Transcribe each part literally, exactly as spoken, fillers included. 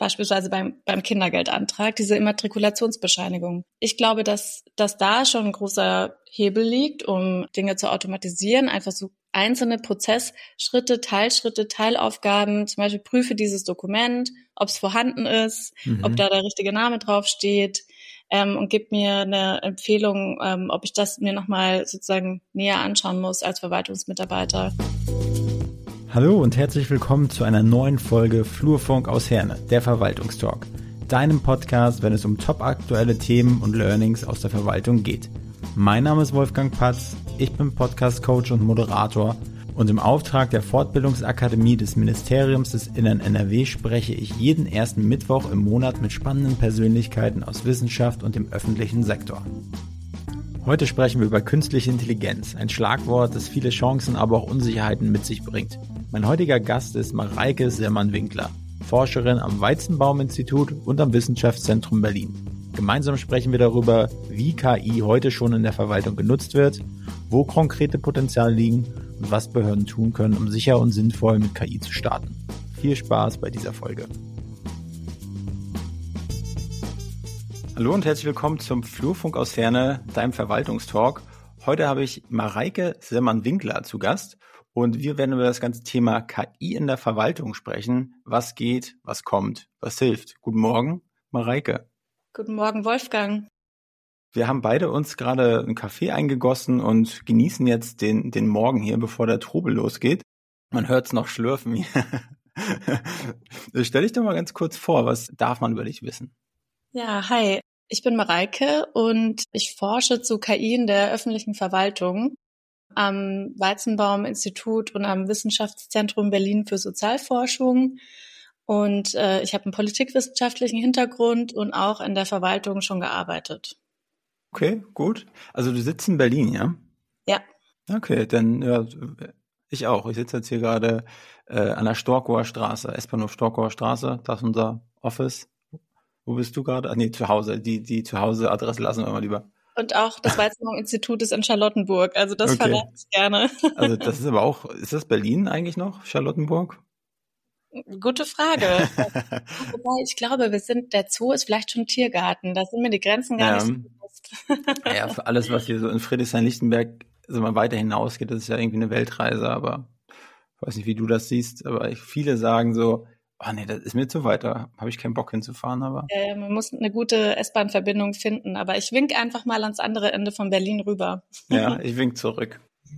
beispielsweise beim, beim Kindergeldantrag, diese Immatrikulationsbescheinigung. Ich glaube, dass, dass da schon ein großer Hebel liegt, um Dinge zu automatisieren, einfach so einzelne Prozessschritte, Teilschritte, Teilaufgaben, zum Beispiel prüfe dieses Dokument, ob es vorhanden ist, mhm. ob da der richtige Name draufsteht, ähm, und gib mir eine Empfehlung, ähm, ob ich das mir nochmal sozusagen näher anschauen muss als Verwaltungsmitarbeiter. Hallo und herzlich willkommen zu einer neuen Folge Flurfunk aus Herne, der Verwaltungstalk, deinem Podcast, wenn es um topaktuelle Themen und Learnings aus der Verwaltung geht. Mein Name ist Wolfgang Patz, ich bin Podcast-Coach und Moderator und im Auftrag der Fortbildungsakademie des Ministeriums des Innern N R W spreche ich jeden ersten Mittwoch im Monat mit spannenden Persönlichkeiten aus Wissenschaft und dem öffentlichen Sektor. Heute sprechen wir über künstliche Intelligenz, ein Schlagwort, das viele Chancen, aber auch Unsicherheiten mit sich bringt. Mein heutiger Gast ist Mareike Sirman-Winkler, Forscherin am Weizenbaum-Institut und am Wissenschaftszentrum Berlin. Gemeinsam sprechen wir darüber, wie K I heute schon in der Verwaltung genutzt wird, wo konkrete Potenziale liegen und was Behörden tun können, um sicher und sinnvoll mit K I zu starten. Viel Spaß bei dieser Folge. Hallo und herzlich willkommen zum Flurfunk aus Herne, deinem Verwaltungstalk. Heute habe ich Mareike Sirman-Winkler zu Gast und wir werden über das ganze Thema K I in der Verwaltung sprechen. Was geht, was kommt, was hilft. Guten Morgen, Mareike. Guten Morgen, Wolfgang. Wir haben beide uns gerade einen Kaffee eingegossen und genießen jetzt den, den Morgen hier, bevor der Trubel losgeht. Man hört es noch schlürfen. Stell dich doch mal ganz kurz vor, was darf man über dich wissen? Ja, hi. Ich bin Mareike und ich forsche zu K I in der öffentlichen Verwaltung am Weizenbaum-Institut und am Wissenschaftszentrum Berlin für Sozialforschung. Und äh, ich habe einen politikwissenschaftlichen Hintergrund und auch in der Verwaltung schon gearbeitet. Okay, gut. Also du sitzt in Berlin, ja? Ja. Okay, dann ja, ich auch. Ich sitze jetzt hier gerade äh, an der Storkower Straße, S-Bahnhof Storkower Straße. Das ist unser Office. Wo bist du gerade? Ah, nee, zu Hause. Die, die zu Hause Adresse lassen wir mal lieber. Und auch das Weizenbaum-Institut ist in Charlottenburg. Also das okay. Verrate ich gerne. Also das ist aber auch, ist das Berlin eigentlich noch, Charlottenburg? Gute Frage. Wobei ich glaube, wir sind, der Zoo ist vielleicht schon Tiergarten. Da sind mir die Grenzen gar ja. nicht so bewusst. Ja, für alles, was hier so in Friedrichshain-Lichtenberg so mal weiter hinausgeht, das ist ja irgendwie eine Weltreise, aber ich weiß nicht, wie du das siehst, aber ich, viele sagen so, oh nee, das ist mir zu weit, da habe ich keinen Bock hinzufahren. Aber ja, man muss eine gute S-Bahn-Verbindung finden, aber ich wink einfach mal ans andere Ende von Berlin rüber. Ja, ich wink zurück.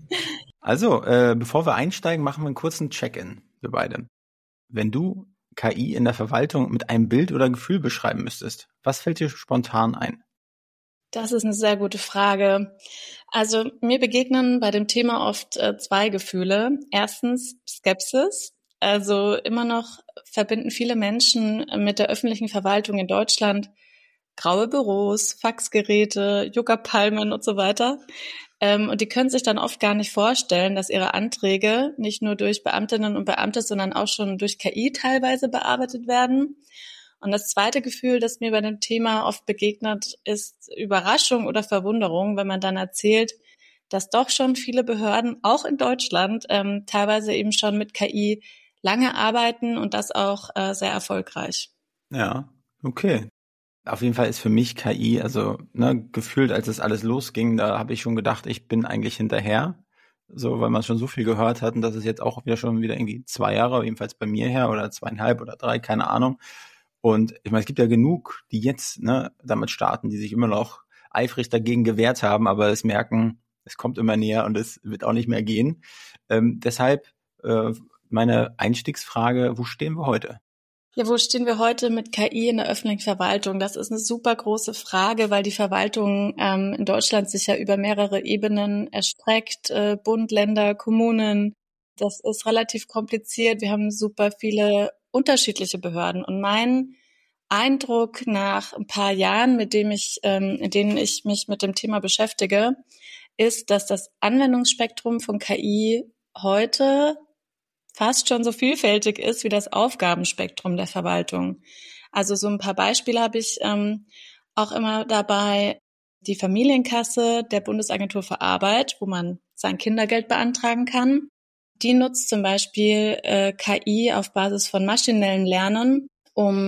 Also, äh, bevor wir einsteigen, machen wir einen kurzen Check-in, wir beide. Wenn du K I in der Verwaltung mit einem Bild oder Gefühl beschreiben müsstest, was fällt dir spontan ein? Das ist eine sehr gute Frage. Also mir begegnen bei dem Thema oft äh, zwei Gefühle. Erstens Skepsis. Also immer noch verbinden viele Menschen mit der öffentlichen Verwaltung in Deutschland graue Büros, Faxgeräte, Yucca-Palmen und so weiter. Ähm, und die können sich dann oft gar nicht vorstellen, dass ihre Anträge nicht nur durch Beamtinnen und Beamte, sondern auch schon durch K I teilweise bearbeitet werden. Und das zweite Gefühl, das mir bei dem Thema oft begegnet, ist Überraschung oder Verwunderung, wenn man dann erzählt, dass doch schon viele Behörden, auch in Deutschland, ähm, teilweise eben schon mit K I lange arbeiten und das auch äh, sehr erfolgreich. Ja, okay. Auf jeden Fall ist für mich K I, also ne, gefühlt, als es alles losging, da habe ich schon gedacht, ich bin eigentlich hinterher, so weil man schon so viel gehört hat und das ist jetzt auch wieder schon wieder irgendwie zwei Jahre, jedenfalls bei mir her oder zweieinhalb oder drei, keine Ahnung. Und ich meine, es gibt ja genug, die jetzt ne damit starten, die sich immer noch eifrig dagegen gewehrt haben, aber es merken, es kommt immer näher und es wird auch nicht mehr gehen. Ähm, deshalb äh, meine Einstiegsfrage, wo stehen wir heute? Ja, wo stehen wir heute mit K I in der öffentlichen Verwaltung? Das ist eine super große Frage, weil die Verwaltung ähm, in Deutschland sich ja über mehrere Ebenen erstreckt, äh, Bund, Länder, Kommunen. Das ist relativ kompliziert. Wir haben super viele unterschiedliche Behörden. Und mein Eindruck nach ein paar Jahren, mit dem ich, ähm, in denen ich mich mit dem Thema beschäftige, ist, dass das Anwendungsspektrum von K I heute fast schon so vielfältig ist wie das Aufgabenspektrum der Verwaltung. Also so ein paar Beispiele habe ich ähm, auch immer dabei. Die Familienkasse der Bundesagentur für Arbeit, wo man sein Kindergeld beantragen kann. Die nutzt zum Beispiel äh, K I auf Basis von maschinellem Lernen, um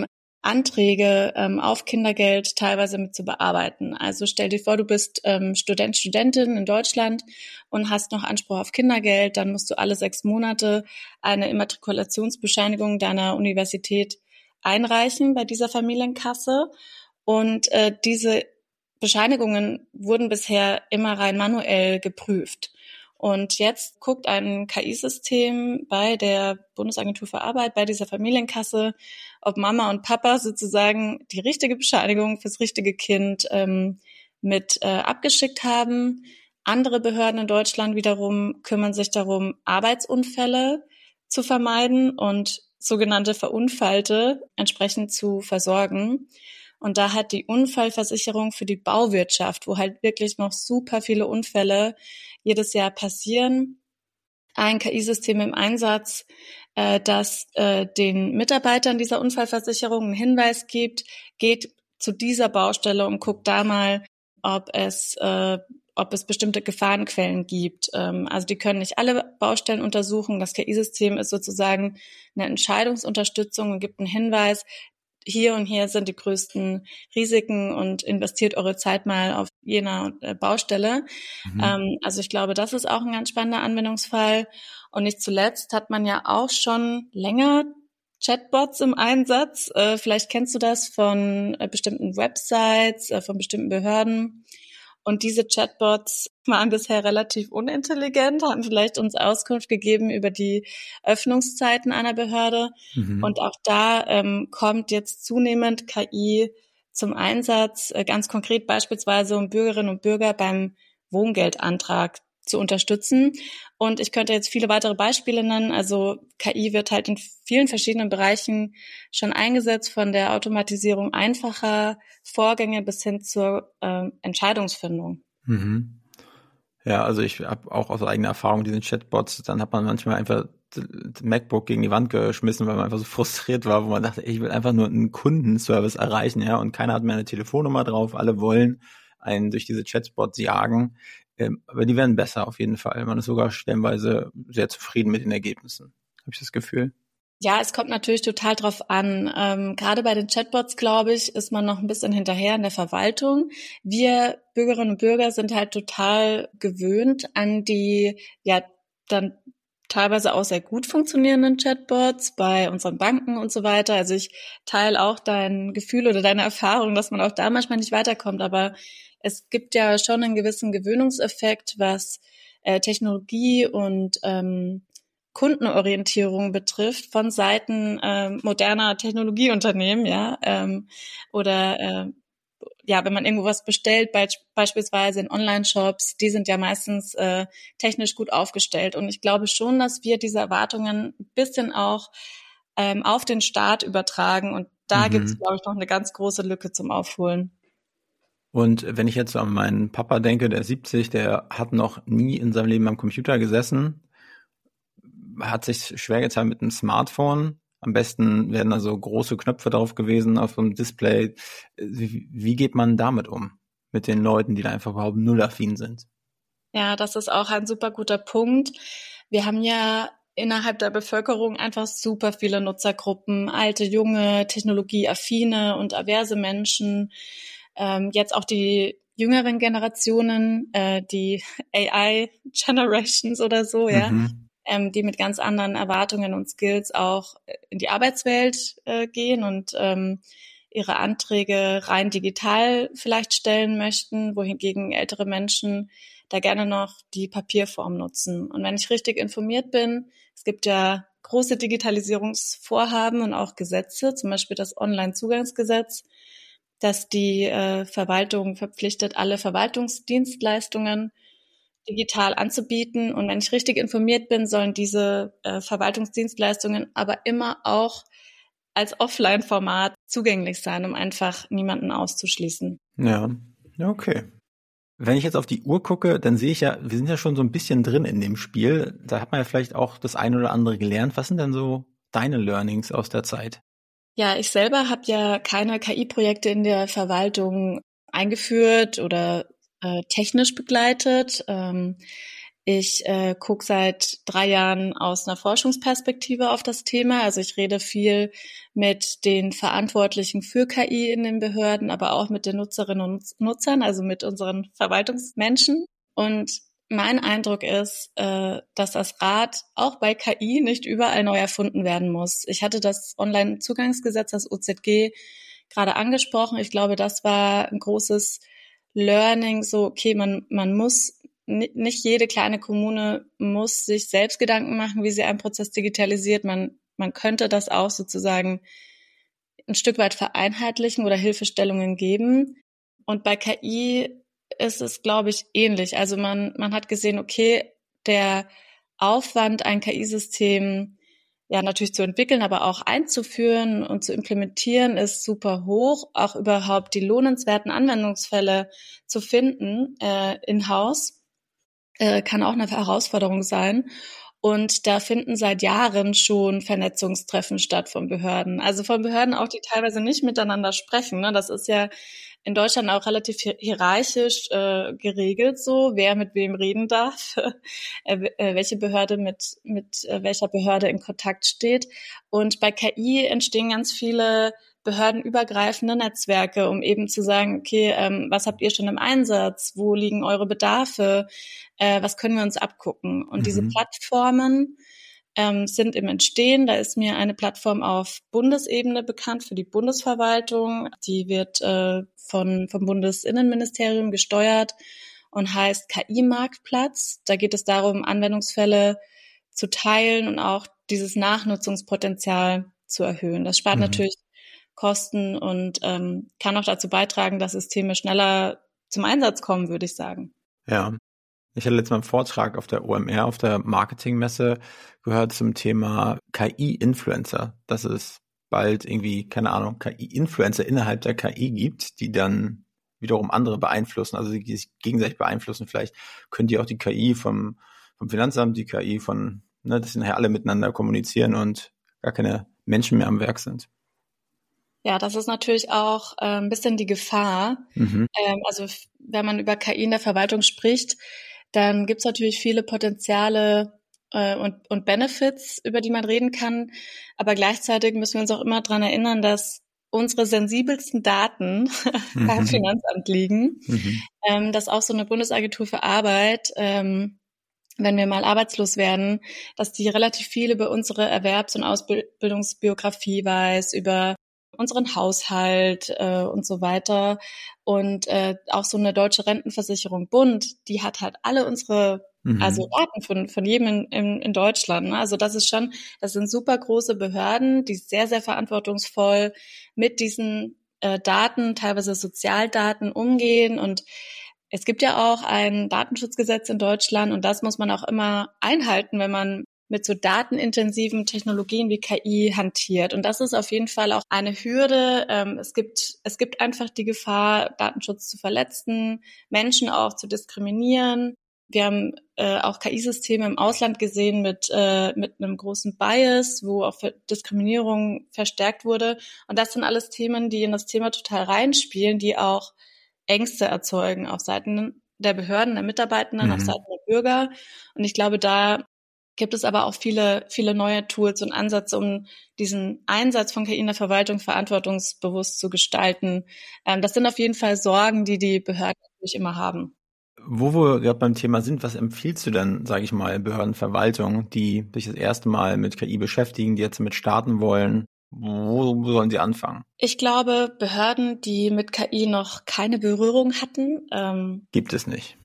Anträge ähm, auf Kindergeld teilweise mit zu bearbeiten. Also stell dir vor, du bist ähm, Student, Studentin in Deutschland und hast noch Anspruch auf Kindergeld, dann musst du alle sechs Monate eine Immatrikulationsbescheinigung deiner Universität einreichen bei dieser Familienkasse. Und äh, diese Bescheinigungen wurden bisher immer rein manuell geprüft. Und jetzt guckt ein K I-System bei der Bundesagentur für Arbeit, bei dieser Familienkasse, ob Mama und Papa sozusagen die richtige Bescheinigung fürs richtige Kind ähm, mit äh, abgeschickt haben. Andere Behörden in Deutschland wiederum kümmern sich darum, Arbeitsunfälle zu vermeiden und sogenannte Verunfallte entsprechend zu versorgen. Und da hat die Unfallversicherung für die Bauwirtschaft, wo halt wirklich noch super viele Unfälle jedes Jahr passieren, ein K I-System im Einsatz, äh, das äh, den Mitarbeitern dieser Unfallversicherung einen Hinweis gibt, geht zu dieser Baustelle und guckt da mal, ob es äh, ob es bestimmte Gefahrenquellen gibt. Ähm, also die können nicht alle Baustellen untersuchen. Das K I-System ist sozusagen eine Entscheidungsunterstützung und gibt einen Hinweis, hier und hier sind die größten Risiken und investiert eure Zeit mal auf jener Baustelle. Mhm. Ähm, also ich glaube, das ist auch ein ganz spannender Anwendungsfall. Und nicht zuletzt hat man ja auch schon länger Chatbots im Einsatz. Äh, vielleicht kennst du das von äh, bestimmten Websites, äh, von bestimmten Behörden. Und diese Chatbots waren bisher relativ unintelligent, haben vielleicht uns Auskunft gegeben über die Öffnungszeiten einer Behörde. Mhm. Und auch da ähm, kommt jetzt zunehmend K I zum Einsatz, äh, ganz konkret beispielsweise, um Bürgerinnen und Bürger beim Wohngeldantrag zu unterstützen. Und ich könnte jetzt viele weitere Beispiele nennen. Also K I wird halt in vielen verschiedenen Bereichen schon eingesetzt, von der Automatisierung einfacher Vorgänge bis hin zur äh, Entscheidungsfindung. Mhm. Ja, also ich habe auch aus eigener Erfahrung diesen Chatbots, dann hat man manchmal einfach das MacBook gegen die Wand geschmissen, weil man einfach so frustriert war, wo man dachte, ich will einfach nur einen Kundenservice erreichen, ja, und keiner hat mehr eine Telefonnummer drauf, alle wollen einen durch diese Chatbots jagen. Ähm, aber die werden besser auf jeden Fall. Man ist sogar stellenweise sehr zufrieden mit den Ergebnissen, habe ich das Gefühl. Ja, es kommt natürlich total drauf an. Ähm, gerade bei den Chatbots, glaube ich, ist man noch ein bisschen hinterher in der Verwaltung. Wir Bürgerinnen und Bürger sind halt total gewöhnt an die, ja, dann teilweise auch sehr gut funktionierenden Chatbots bei unseren Banken und so weiter. Also ich teile auch dein Gefühl oder deine Erfahrung, dass man auch da manchmal nicht weiterkommt, aber es gibt ja schon einen gewissen Gewöhnungseffekt, was äh, Technologie und ähm, Kundenorientierung betrifft von Seiten äh, moderner Technologieunternehmen, ja, ähm, oder äh, ja, wenn man irgendwo was bestellt, be- beispielsweise in Online-Shops, die sind ja meistens äh, technisch gut aufgestellt. Und ich glaube schon, dass wir diese Erwartungen ein bisschen auch ähm, auf den Staat übertragen. Und da mhm. gibt es, glaube ich, noch eine ganz große Lücke zum Aufholen. Und wenn ich jetzt so an meinen Papa denke, der ist siebzig, der hat noch nie in seinem Leben am Computer gesessen, hat sich schwer getan mit einem Smartphone. Am besten werden also große Knöpfe drauf gewesen auf dem Display. Wie, wie geht man damit um? Mit den Leuten, die da einfach überhaupt nullaffin sind? Ja, das ist auch ein super guter Punkt. Wir haben ja innerhalb der Bevölkerung einfach super viele Nutzergruppen, alte, junge, technologieaffine und averse Menschen. Ähm, jetzt auch die jüngeren Generationen, äh, die A I-Generations oder so, ja, mhm. ähm, die mit ganz anderen Erwartungen und Skills auch in die Arbeitswelt äh, gehen und ähm, ihre Anträge rein digital vielleicht stellen möchten, wohingegen ältere Menschen da gerne noch die Papierform nutzen. Und wenn ich richtig informiert bin, es gibt ja große Digitalisierungsvorhaben und auch Gesetze, zum Beispiel das Onlinezugangsgesetz, dass die äh, Verwaltung verpflichtet, alle Verwaltungsdienstleistungen digital anzubieten. Und wenn ich richtig informiert bin, sollen diese äh, Verwaltungsdienstleistungen aber immer auch als Offline-Format zugänglich sein, um einfach niemanden auszuschließen. Ja, okay. Wenn ich jetzt auf die Uhr gucke, dann sehe ich ja, wir sind ja schon so ein bisschen drin in dem Spiel. Da hat man ja vielleicht auch das eine oder andere gelernt. Was sind denn so deine Learnings aus der Zeit? Ja, ich selber habe ja keine K I-Projekte in der Verwaltung eingeführt oder äh, technisch begleitet. Ähm, Ich äh, gucke seit drei Jahren aus einer Forschungsperspektive auf das Thema. Also ich rede viel mit den Verantwortlichen für K I in den Behörden, aber auch mit den Nutzerinnen und Nutzern, also mit unseren Verwaltungsmenschen. Und mein Eindruck ist, äh, dass das Rad auch bei K I nicht überall neu erfunden werden muss. Ich hatte das Onlinezugangsgesetz, das O Z G, gerade angesprochen. Ich glaube, das war ein großes Learning, so, okay, man, man muss, nicht jede kleine Kommune muss sich selbst Gedanken machen, wie sie einen Prozess digitalisiert. Man, man könnte das auch sozusagen ein Stück weit vereinheitlichen oder Hilfestellungen geben. Und bei K I ist es, glaube ich, ähnlich. Also man, man hat gesehen, okay, der Aufwand, ein K I-System ja natürlich zu entwickeln, aber auch einzuführen und zu implementieren, ist super hoch. Auch überhaupt die lohnenswerten Anwendungsfälle zu finden äh, in-house äh, kann auch eine Herausforderung sein. Und da finden seit Jahren schon Vernetzungstreffen statt von Behörden. Also von Behörden auch, die teilweise nicht miteinander sprechen. Ne? Das ist ja in Deutschland auch relativ hierarchisch äh, geregelt, so wer mit wem reden darf, äh, welche Behörde mit mit äh, welcher Behörde in Kontakt steht. Und bei K I entstehen ganz viele behördenübergreifende Netzwerke, um eben zu sagen, okay, ähm, was habt ihr schon im Einsatz? Wo liegen eure Bedarfe? Äh, was können wir uns abgucken? Und mhm. diese Plattformen ähm, sind im Entstehen. Da ist mir eine Plattform auf Bundesebene bekannt für die Bundesverwaltung. Die wird äh, von vom Bundesinnenministerium gesteuert und heißt K I-Marktplatz. Da geht es darum, Anwendungsfälle zu teilen und auch dieses Nachnutzungspotenzial zu erhöhen. Das spart mhm. natürlich Kosten und ähm, kann auch dazu beitragen, dass Systeme schneller zum Einsatz kommen, würde ich sagen. Ja, ich hatte letztes Mal einen Vortrag auf der O M R, auf der Marketingmesse, gehört zum Thema K I-Influencer, dass es bald irgendwie, keine Ahnung, K I-Influencer innerhalb der K I gibt, die dann wiederum andere beeinflussen, also die sich gegenseitig beeinflussen. Vielleicht können die auch die K I vom, vom Finanzamt, die K I von, ne, dass sie nachher alle miteinander kommunizieren und gar keine Menschen mehr am Werk sind. Ja, das ist natürlich auch äh, ein bisschen die Gefahr. Mhm. Ähm, also f- wenn man über K I in der Verwaltung spricht, dann gibt's natürlich viele Potenziale äh, und, und Benefits, über die man reden kann. Aber gleichzeitig müssen wir uns auch immer dran erinnern, dass unsere sensibelsten Daten mhm. beim Finanzamt liegen. Mhm. Ähm, dass auch so eine Bundesagentur für Arbeit, ähm, wenn wir mal arbeitslos werden, dass die relativ viel über unsere Erwerbs- und Ausbildungsbiografie weiß, über unseren Haushalt äh, und so weiter. Und äh, auch so eine deutsche Rentenversicherung Bund, die hat halt alle unsere, mhm. also Daten von von jedem in, in, in Deutschland. Ne? Also das ist schon, das sind super große Behörden, die sehr, sehr verantwortungsvoll mit diesen äh, Daten, teilweise Sozialdaten umgehen. Und es gibt ja auch ein Datenschutzgesetz in Deutschland und das muss man auch immer einhalten, wenn man mit so datenintensiven Technologien wie K I hantiert. Und das ist auf jeden Fall auch eine Hürde. Ähm, es gibt, es gibt einfach die Gefahr, Datenschutz zu verletzen, Menschen auch zu diskriminieren. Wir haben äh, auch K I-Systeme im Ausland gesehen mit, äh, mit einem großen Bias, wo auch Diskriminierung verstärkt wurde. Und das sind alles Themen, die in das Thema total reinspielen, die auch Ängste erzeugen auf Seiten der Behörden, der Mitarbeitenden, mhm. auf Seiten der Bürger. Und ich glaube, da gibt es aber auch viele, viele neue Tools und Ansätze, um diesen Einsatz von K I in der Verwaltung verantwortungsbewusst zu gestalten. Ähm, das sind auf jeden Fall Sorgen, die die Behörden natürlich immer haben. Wo wir gerade beim Thema sind, was empfiehlst du denn, sage ich mal, Behördenverwaltung, die sich das erste Mal mit K I beschäftigen, die jetzt damit starten wollen? Wo sollen sie anfangen? Ich glaube, Behörden, die mit K I noch keine Berührung hatten, ähm, gibt es nicht.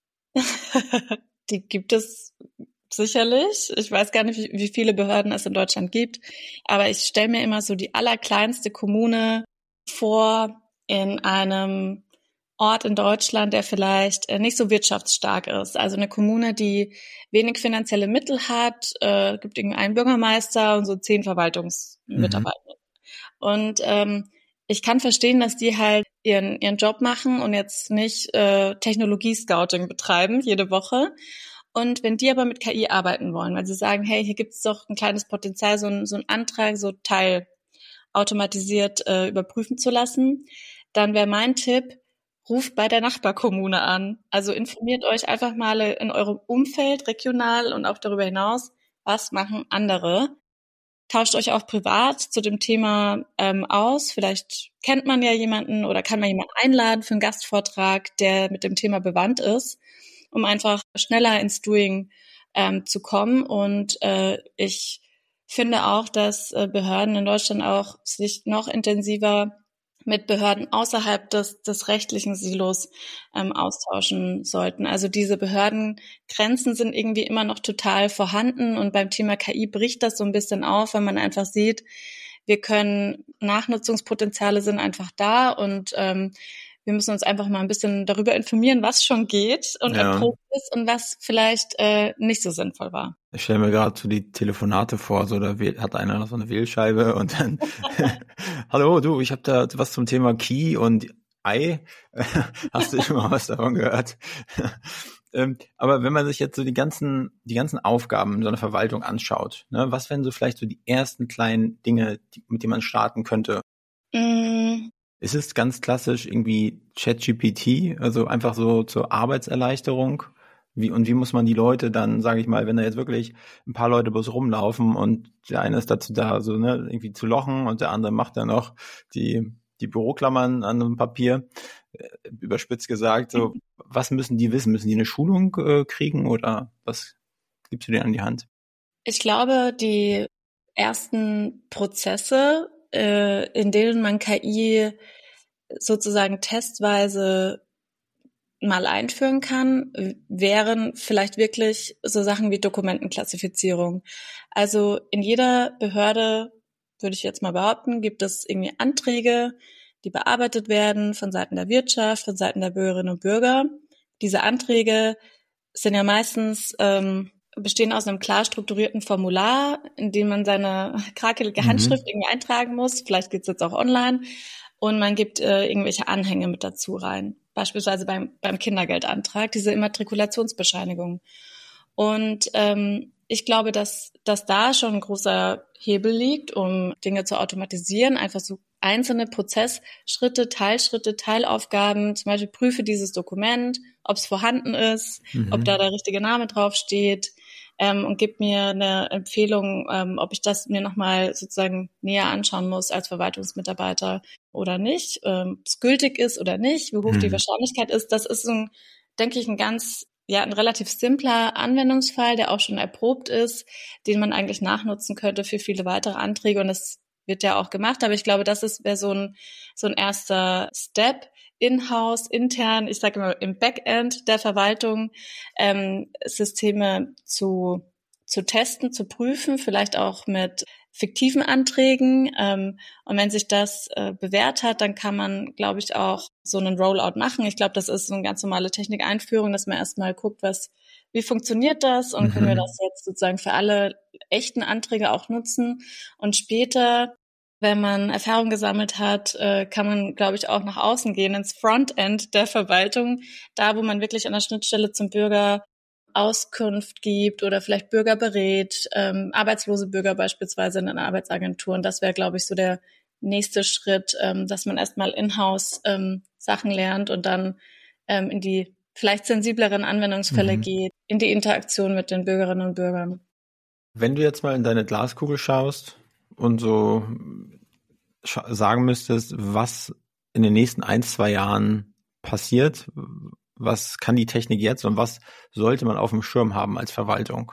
Die gibt es sicherlich. Ich weiß gar nicht, wie, wie viele Behörden es in Deutschland gibt, aber ich stelle mir immer so die allerkleinste Kommune vor in einem Ort in Deutschland, der vielleicht nicht so wirtschaftsstark ist. Also eine Kommune, die wenig finanzielle Mittel hat, äh, gibt irgendwie einen Bürgermeister und so zehn Verwaltungsmitarbeiter. Mhm. Und ähm, ich kann verstehen, dass die halt ihren ihren Job machen und jetzt nicht äh, Technologie-Scouting betreiben jede Woche. Und wenn die aber mit K I arbeiten wollen, weil sie sagen, hey, hier gibt es doch ein kleines Potenzial, so ein, so ein Antrag, so teilautomatisiert äh, überprüfen zu lassen, dann wäre mein Tipp, ruft bei der Nachbarkommune an. Also informiert euch einfach mal in eurem Umfeld, regional und auch darüber hinaus, was machen andere. Tauscht euch auch privat zu dem Thema ähm, aus. Vielleicht kennt man ja jemanden oder kann man jemanden einladen für einen Gastvortrag, der mit dem Thema bewandt ist, um einfach schneller ins Doing ähm, zu kommen. Und äh, ich finde auch, dass äh, Behörden in Deutschland auch sich noch intensiver mit Behörden außerhalb des, des rechtlichen Silos ähm, austauschen sollten. Also diese Behördengrenzen sind irgendwie immer noch total vorhanden und beim Thema K I bricht das so ein bisschen auf, wenn man einfach sieht, wir können, Nachnutzungspotenziale sind einfach da und ähm, wir müssen uns einfach mal ein bisschen darüber informieren, was schon geht und Ja. erprobt ist und was vielleicht äh, nicht so sinnvoll war. Ich stelle mir gerade so die Telefonate vor, so da wähl- hat einer so eine Wählscheibe und dann hallo, du, ich habe da was zum Thema Key und Ei. Hast du schon mal was davon gehört? ähm, aber wenn man sich jetzt so die ganzen die ganzen Aufgaben in so einer Verwaltung anschaut, ne, was wären so vielleicht so die ersten kleinen Dinge, die, mit denen man starten könnte? Mm. Ist es ganz klassisch irgendwie ChatGPT, also einfach so zur Arbeitserleichterung? Wie, und wie muss man die Leute dann, sage ich mal, wenn da jetzt wirklich ein paar Leute bloß rumlaufen und der eine ist dazu da, so ne, irgendwie zu lochen und der andere macht dann noch die die Büroklammern an einem Papier, äh, überspitzt gesagt, so, was müssen die wissen? Müssen die eine Schulung äh, kriegen oder was gibst du denen an die Hand? Ich glaube, die ersten Prozesse, äh, in denen man K I sozusagen testweise mal einführen kann, wären vielleicht wirklich so Sachen wie Dokumentenklassifizierung. Also in jeder Behörde, würde ich jetzt mal behaupten, gibt es irgendwie Anträge, die bearbeitet werden von Seiten der Wirtschaft, von Seiten der Bürgerinnen und Bürger. Diese Anträge sind ja meistens ähm, bestehen aus einem klar strukturierten Formular, in dem man seine krakelige Handschrift mhm. irgendwie eintragen muss. Vielleicht geht's jetzt auch online. Und man gibt äh, irgendwelche Anhänge mit dazu rein. Beispielsweise beim, beim Kindergeldantrag, diese Immatrikulationsbescheinigung. Und ähm, ich glaube, dass, dass da schon ein großer Hebel liegt, um Dinge zu automatisieren, einfach so einzelne Prozessschritte, Teilschritte, Teilaufgaben, zum Beispiel prüfe dieses Dokument, ob es vorhanden ist, mhm. ob da der richtige Name draufsteht, ähm, und gib mir eine Empfehlung, ähm, ob ich das mir nochmal sozusagen näher anschauen muss als Verwaltungsmitarbeiter oder nicht, ähm, ob es gültig ist oder nicht, wie hoch mhm. die Wahrscheinlichkeit ist. Das ist, ein, denke ich, ein ganz, ja, ein relativ simpler Anwendungsfall, der auch schon erprobt ist, den man eigentlich nachnutzen könnte für viele weitere Anträge. Und das wird ja auch gemacht, aber ich glaube, das ist wäre so ein so ein erster Step in-house, intern, ich sage immer im Backend der Verwaltung, ähm, Systeme zu zu testen, zu prüfen, vielleicht auch mit fiktiven Anträgen. Ähm, und wenn sich das äh, bewährt hat, dann kann man, glaube ich, auch so einen Rollout machen. Ich glaube, das ist so eine ganz normale Technikeinführung, dass man erstmal guckt, was wie funktioniert das und mhm. können wir das jetzt sozusagen für alle echten Anträge auch nutzen. Und später, wenn man Erfahrung gesammelt hat, kann man, glaube ich, auch nach außen gehen, ins Frontend der Verwaltung, da wo man wirklich an der Schnittstelle zum Bürger Auskunft gibt oder vielleicht Bürger berät, ähm, arbeitslose Bürger beispielsweise in einer Arbeitsagentur. Und das wäre, glaube ich, so der nächste Schritt, ähm, dass man erstmal in-house ähm, Sachen lernt und dann ähm, in die vielleicht sensibleren Anwendungsfälle mhm. geht, in die Interaktion mit den Bürgerinnen und Bürgern. Wenn du jetzt mal in deine Glaskugel schaust und so sch- sagen müsstest, was in den nächsten ein, zwei Jahren passiert, was kann die Technik jetzt und was sollte man auf dem Schirm haben als Verwaltung?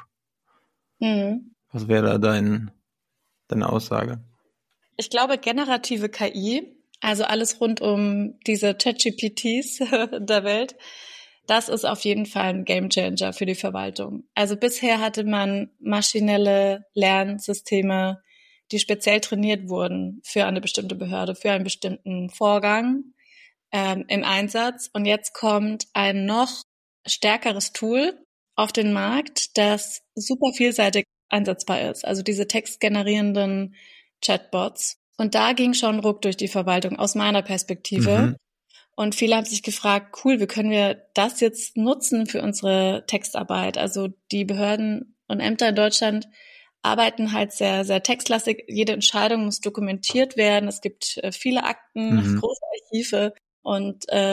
Mhm. Was wäre da dein, deine Aussage? Ich glaube, generative K I, also alles rund um diese ChatGPTs der Welt, das ist auf jeden Fall ein Gamechanger für die Verwaltung. Also bisher hatte man maschinelle Lernsysteme, die speziell trainiert wurden für eine bestimmte Behörde, für einen bestimmten Vorgang ähm, im Einsatz. Und jetzt kommt ein noch stärkeres Tool auf den Markt, das super vielseitig einsetzbar ist. Also diese textgenerierenden Chatbots. Und da ging schon Ruck durch die Verwaltung aus meiner Perspektive. Mhm. Und viele haben sich gefragt, cool, wie können wir das jetzt nutzen für unsere Textarbeit? Also die Behörden und Ämter in Deutschland arbeiten halt sehr, sehr textlastig. Jede Entscheidung muss dokumentiert werden. Es gibt äh, viele Akten, mhm. große Archive. Und äh,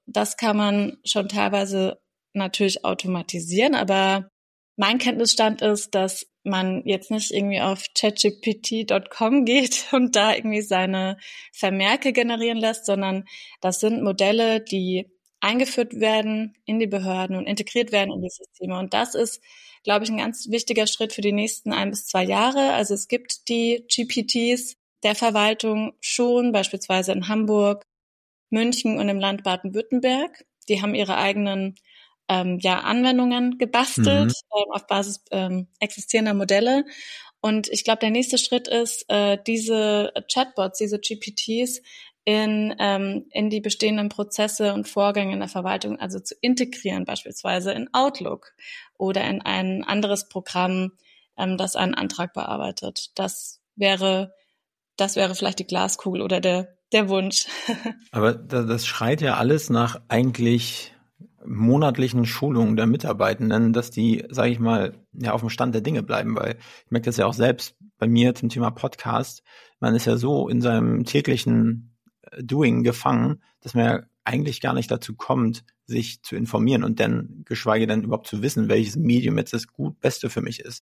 das kann man schon teilweise natürlich automatisieren, aber mein Kenntnisstand ist, dass man jetzt nicht irgendwie auf chat G P T Punkt com geht und da irgendwie seine Vermerke generieren lässt, sondern das sind Modelle, die eingeführt werden in die Behörden und integriert werden in die Systeme. Und das ist, glaube ich, ein ganz wichtiger Schritt für die nächsten ein bis zwei Jahre. Also es gibt die G P Ts der Verwaltung schon, beispielsweise in Hamburg, München und im Land Baden-Württemberg. Die haben ihre eigenen ähm, ja, Anwendungen gebastelt mhm. ähm, auf Basis ähm, existierender Modelle. Und ich glaube, der nächste Schritt ist, äh, diese Chatbots, diese G P Ts in ähm, in die bestehenden Prozesse und Vorgänge in der Verwaltung, also zu integrieren, beispielsweise in Outlook oder in ein anderes Programm, ähm, das einen Antrag bearbeitet. Das wäre, das wäre vielleicht die Glaskugel oder der der Wunsch. Aber das schreit ja alles nach eigentlich monatlichen Schulungen der Mitarbeitenden, dass die, sage ich mal, ja auf dem Stand der Dinge bleiben, weil ich merke das ja auch selbst bei mir zum Thema Podcast. Man ist ja so in seinem täglichen Doing gefangen, dass man ja eigentlich gar nicht dazu kommt, sich zu informieren und dann geschweige denn überhaupt zu wissen, welches Medium jetzt das gut Beste für mich ist.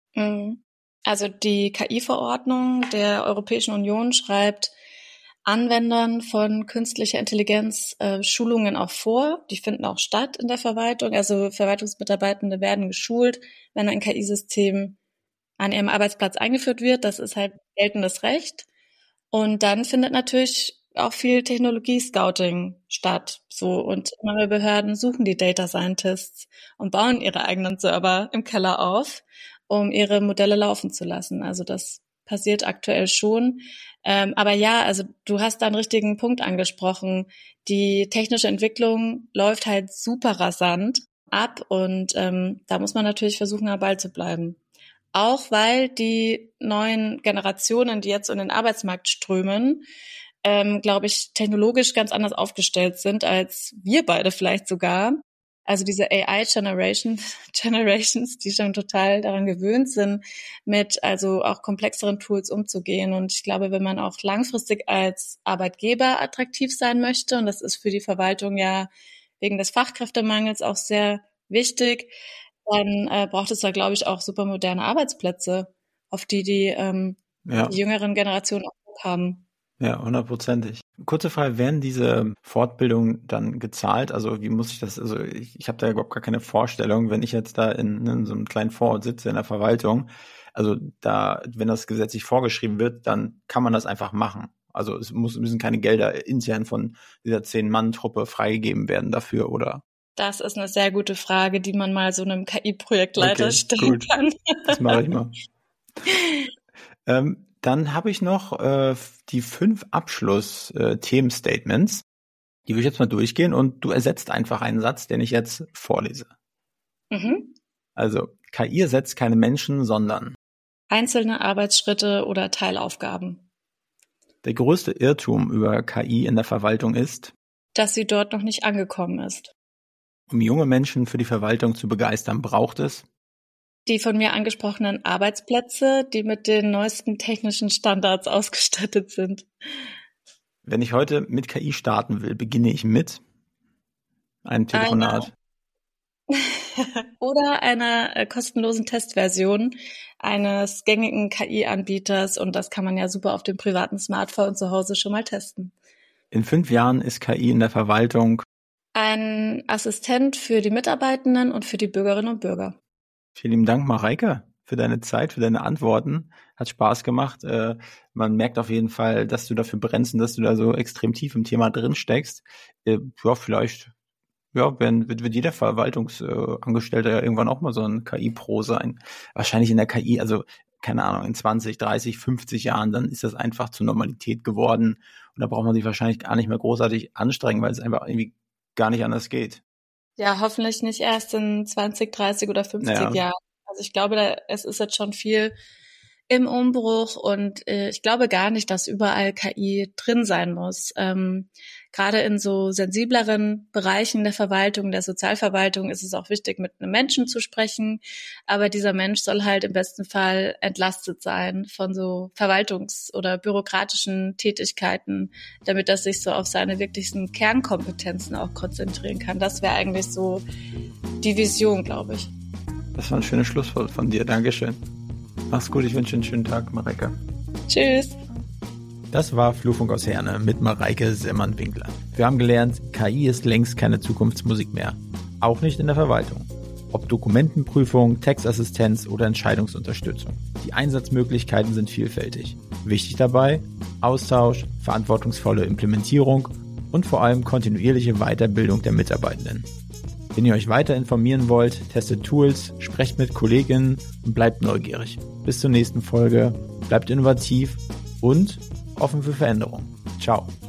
Also die K I-Verordnung der Europäischen Union schreibt Anwendern von künstlicher Intelligenz äh, Schulungen auch vor. Die finden auch statt in der Verwaltung. Also Verwaltungsmitarbeitende werden geschult, wenn ein K I-System an ihrem Arbeitsplatz eingeführt wird. Das ist halt geltendes Recht. Und dann findet natürlich auch viel Technologie-Scouting statt. So, und immer mehr Behörden suchen die Data Scientists und bauen ihre eigenen Server im Keller auf, um ihre Modelle laufen zu lassen. Also das passiert aktuell schon. Ähm, aber ja, also du hast da einen richtigen Punkt angesprochen. Die technische Entwicklung läuft halt super rasant ab und ähm, da muss man natürlich versuchen, am Ball zu bleiben. Auch weil die neuen Generationen, die jetzt in den Arbeitsmarkt strömen, ähm, glaube ich, technologisch ganz anders aufgestellt sind als wir beide vielleicht sogar. Also diese A I-Generation, Generations, die schon total daran gewöhnt sind, mit also auch komplexeren Tools umzugehen. Und ich glaube, wenn man auch langfristig als Arbeitgeber attraktiv sein möchte, und das ist für die Verwaltung ja wegen des Fachkräftemangels auch sehr wichtig, dann äh, braucht es da, glaube ich, auch super moderne Arbeitsplätze, auf die die, ähm, ja. die jüngeren Generationen auch Bock haben. Ja, hundertprozentig. Kurze Frage, werden diese Fortbildungen dann gezahlt? Also wie muss ich das, also ich, ich habe da überhaupt gar keine Vorstellung, wenn ich jetzt da in, in so einem kleinen Vorort sitze in der Verwaltung, also da, wenn das gesetzlich vorgeschrieben wird, dann kann man das einfach machen. Also es muss, müssen keine Gelder intern von dieser Zehn-Mann-Truppe freigegeben werden dafür, oder? Das ist eine sehr gute Frage, die man mal so einem K I-Projektleiter okay, stellen gut. kann. Das mache ich mal. ähm, Dann habe ich noch äh, die fünf Abschluss-Themenstatements. Äh, die will ich jetzt mal durchgehen und du ersetzt einfach einen Satz, den ich jetzt vorlese. Mhm. Also, K I ersetzt keine Menschen, sondern einzelne Arbeitsschritte oder Teilaufgaben. Der größte Irrtum über K I in der Verwaltung ist, dass sie dort noch nicht angekommen ist. Um junge Menschen für die Verwaltung zu begeistern, braucht es die von mir angesprochenen Arbeitsplätze, die mit den neuesten technischen Standards ausgestattet sind. Wenn ich heute mit K I starten will, beginne ich mit einem Telefonat. Eine oder einer äh, kostenlosen Testversion eines gängigen K I-Anbieters und das kann man ja super auf dem privaten Smartphone zu Hause schon mal testen. In fünf Jahren ist K I in der Verwaltung ein Assistent für die Mitarbeitenden und für die Bürgerinnen und Bürger. Vielen lieben Dank, Mareike, für deine Zeit, für deine Antworten. Hat Spaß gemacht. Äh, man merkt auf jeden Fall, dass du dafür brennst und dass du da so extrem tief im Thema drin steckst. Äh, ja, vielleicht ja, wenn, wird, wird jeder Verwaltungsangestellte ja irgendwann auch mal so ein K I-Pro sein. Wahrscheinlich in der K I, also keine Ahnung, in zwanzig, dreißig, fünfzig Jahren, dann ist das einfach zur Normalität geworden. Und da braucht man sich wahrscheinlich gar nicht mehr großartig anstrengen, weil es einfach irgendwie gar nicht anders geht. Ja, hoffentlich nicht erst in zwanzig, dreißig oder fünfzig ja. Jahren. Also ich glaube, da, es ist jetzt schon viel im Umbruch und äh, ich glaube gar nicht, dass überall K I drin sein muss. Ähm, gerade in so sensibleren Bereichen der Verwaltung, der Sozialverwaltung ist es auch wichtig, mit einem Menschen zu sprechen, aber dieser Mensch soll halt im besten Fall entlastet sein von so verwaltungs- oder bürokratischen Tätigkeiten, damit er sich so auf seine wirklichen Kernkompetenzen auch konzentrieren kann. Das wäre eigentlich so die Vision, glaube ich. Das war ein schönes Schlusswort von dir. Dankeschön. Mach's gut, ich wünsche einen schönen Tag, Mareike. Tschüss. Das war Flurfunk aus Herne mit Mareike Semmern-Winkler. Wir haben gelernt, K I ist längst keine Zukunftsmusik mehr. Auch nicht in der Verwaltung. Ob Dokumentenprüfung, Textassistenz oder Entscheidungsunterstützung. Die Einsatzmöglichkeiten sind vielfältig. Wichtig dabei: Austausch, verantwortungsvolle Implementierung und vor allem kontinuierliche Weiterbildung der Mitarbeitenden. Wenn ihr euch weiter informieren wollt, testet Tools, sprecht mit KollegInnen und bleibt neugierig. Bis zur nächsten Folge, bleibt innovativ und offen für Veränderung. Ciao.